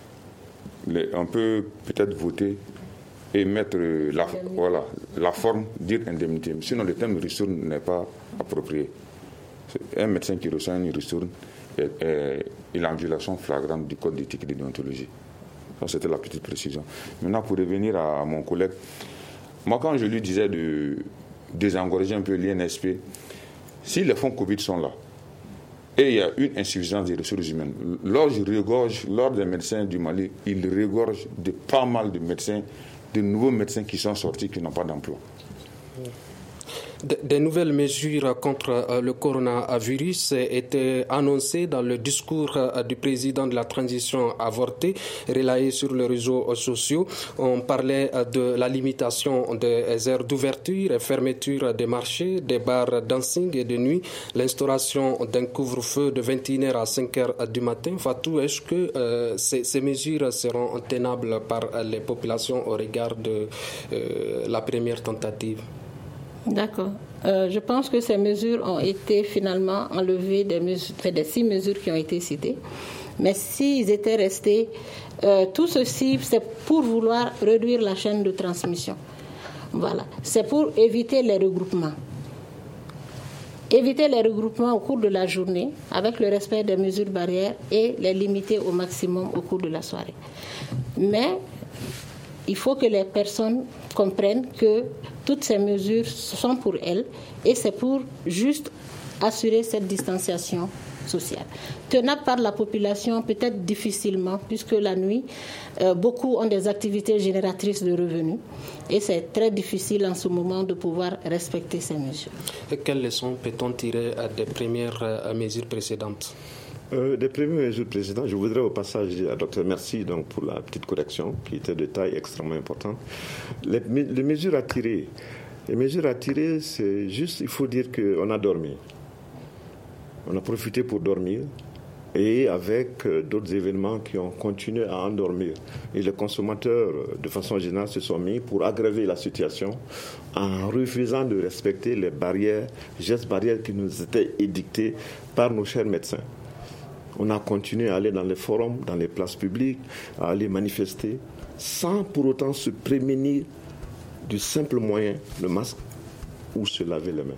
Speaker 6: Les, on peut peut-être voter et mettre la, voilà, la forme, dire indemnité. Sinon, le terme ristourne n'est pas approprié. Un médecin qui reçoit une ristourne est, est, est la violation flagrante du code d'éthique et de déontologie. Ça, c'était la petite précision. Maintenant, pour revenir à, à mon collègue, moi, quand je lui disais de désengorger un peu l'I N S P, si les fonds Covid sont là, et il y a une insuffisance des ressources humaines, lors je regorge, lors des médecins du Mali, ils regorgent de pas mal de médecins, de nouveaux médecins qui sont sortis, qui n'ont pas d'emploi.
Speaker 4: Des nouvelles mesures contre le coronavirus étaient annoncées dans le discours du président de la transition avortée, relayé sur les réseaux sociaux. On parlait de la limitation des heures d'ouverture et fermeture des marchés, des bars dancing et de nuit, l'instauration d'un couvre-feu de vingt et une heures à cinq heures du matin. Fatou, est-ce que euh, ces, ces mesures seront tenables par les populations au regard de euh, la première tentative?
Speaker 5: D'accord. Euh, je pense que ces mesures ont été finalement enlevées des, mesures, des six mesures qui ont été citées. Mais s'ils étaient restés, euh, tout ceci, c'est pour vouloir réduire la chaîne de transmission. Voilà. C'est pour éviter les regroupements. Éviter les regroupements au cours de la journée avec le respect des mesures barrières et les limiter au maximum au cours de la soirée. Mais il faut que les personnes comprennent que toutes ces mesures sont pour elles et c'est pour juste assurer cette distanciation sociale. Tenable par la population, peut-être difficilement, puisque la nuit, euh, beaucoup ont des activités génératrices de revenus et c'est très difficile en ce moment de pouvoir respecter ces mesures.
Speaker 4: Et quelles leçons peut-on tirer des premières euh, mesures précédentes ?
Speaker 7: Euh, des premières mesures précédentes, je voudrais au passage dire à Docteur merci donc, pour la petite correction qui était de taille extrêmement importante. Les, les mesures à tirer, les mesures à tirer, c'est juste, il faut dire qu'on a dormi. On a profité pour dormir et avec euh, d'autres événements qui ont continué à endormir. Et les consommateurs, de façon générale, se sont mis pour aggraver la situation en refusant de respecter les barrières, gestes barrières qui nous étaient édictés par nos chers médecins. On a continué à aller dans les forums, dans les places publiques, à aller manifester, sans pour autant se prémunir du simple moyen, le masque, ou se laver les mains.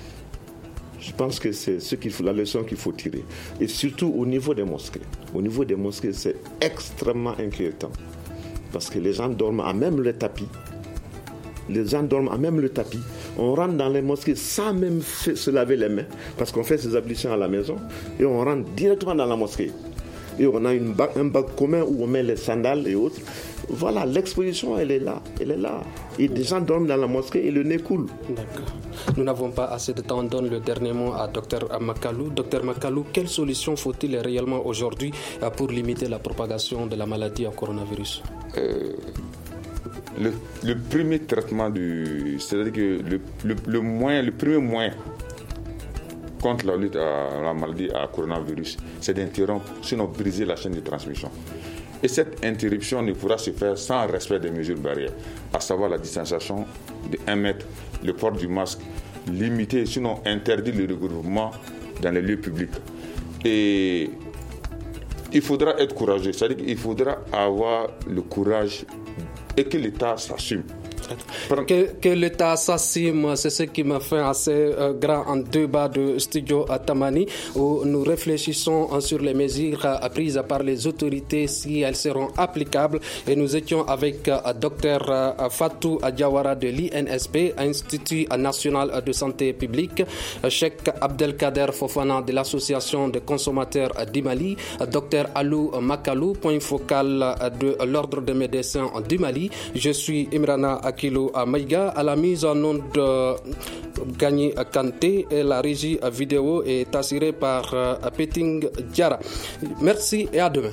Speaker 7: Je pense que c'est ce qu'il faut, la leçon qu'il faut tirer. Et surtout au niveau des mosquées. Au niveau des mosquées, c'est extrêmement inquiétant. Parce que les gens dorment à même le tapis. Les gens dorment à même le tapis. On rentre dans les mosquées sans même fait, se laver les mains, parce qu'on fait ses ablutions à la maison, et on rentre directement dans la mosquée. Et on a une bac, un bac commun où on met les sandales et autres. Voilà, l'exposition, elle est là, elle est là. Et des gens dorment dans la mosquée et le nez coule.
Speaker 4: D'accord. Nous n'avons pas assez de temps. On donne le dernier mot à Dr Makalou. Dr Makalou, quelle solution faut-il réellement aujourd'hui pour limiter la propagation de la maladie à coronavirus ?
Speaker 6: euh... Le, le premier traitement du, c'est-à-dire que le, le, le moyen, le premier moyen contre la lutte à la maladie à coronavirus, c'est d'interrompre, sinon briser la chaîne de transmission. Et cette interruption ne pourra se faire sans respect des mesures barrières, à savoir la distanciation de un mètre, le port du masque, limiter, sinon interdire le regroupement dans les lieux publics. Et il faudra être courageux, c'est-à-dire qu'il faudra avoir le courage et que l'État s'assume.
Speaker 4: Que, que l'État s'assume, c'est ce qui m'a fait assez euh, grand en débat de Studio Tamani, où nous réfléchissons euh, sur les mesures euh, prises par les autorités, si elles seront applicables. Et nous étions avec euh, Dr euh, Fatou Diawara de l'I N S P, Institut national de santé publique, euh, Cheikh Abdelkader Fofana de l'Association des consommateurs euh, du Mali, euh, Dr Alou Makalou, point focal euh, de l'Ordre des médecins euh, du Mali. Je suis Imrana Akilo Maïga, à la mise en onde de Gagné Kanté, et la régie vidéo est assurée par Peting Diara. Merci et à demain.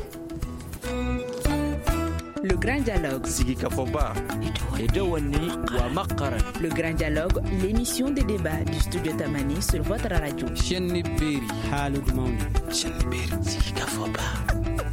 Speaker 1: Le Grand Dialogue. Le Grand Dialogue, l'émission des débats du Studio Tamani sur votre radio.